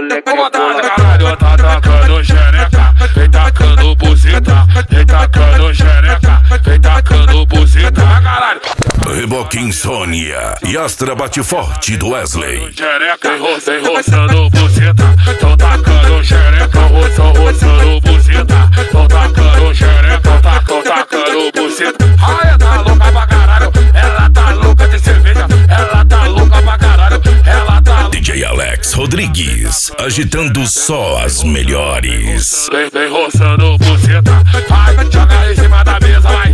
Com vontade, caralho, tá tacando xereca, vem tacando buceta, vem tacando xereca, vem tacando buceta, caralho. Reboque Insônia e Astra Bate Forte do Wesley. Xereca, vem roçando buceta, tão tacando xereca, roçando buceta, tão tacando xereca, tão tacando buceta. Ai, tá louca pra caralho, ela tá louca de cerveja, ela tá louca pra caralho, ela tá. DJ Alex Rodrigues, agitando só as melhores. Vem roçando buceta, vai, joga em cima da mesa, vai.